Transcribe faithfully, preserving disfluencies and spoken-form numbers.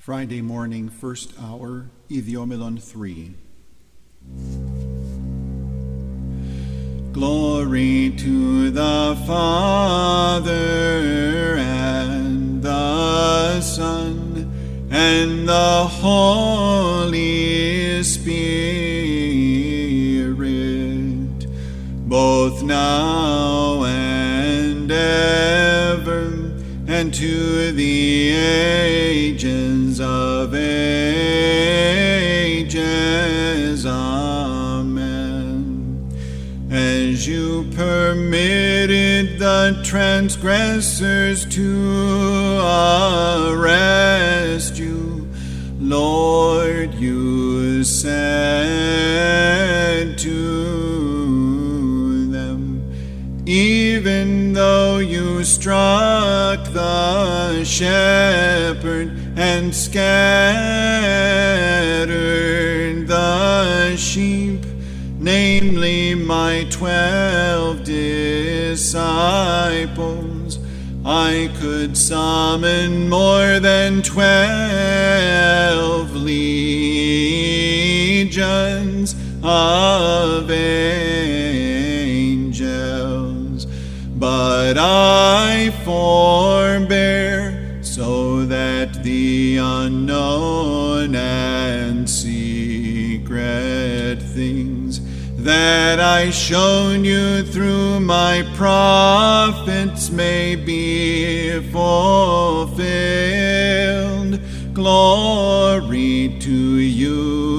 Friday morning, first hour, Idiomelon three. Glory to the Father and the Son and the Holy Spirit, both now and ever, and to the ages of ages. Amen. As you permitted the transgressors to arrest you, Lord, you said to them, even though you struck the shepherd and scattered the sheep, namely my twelve disciples, I could summon more than twelve legions of angels, but I forbear, so that the unknown and secret things that I shown you through my prophets may be fulfilled. Glory to you,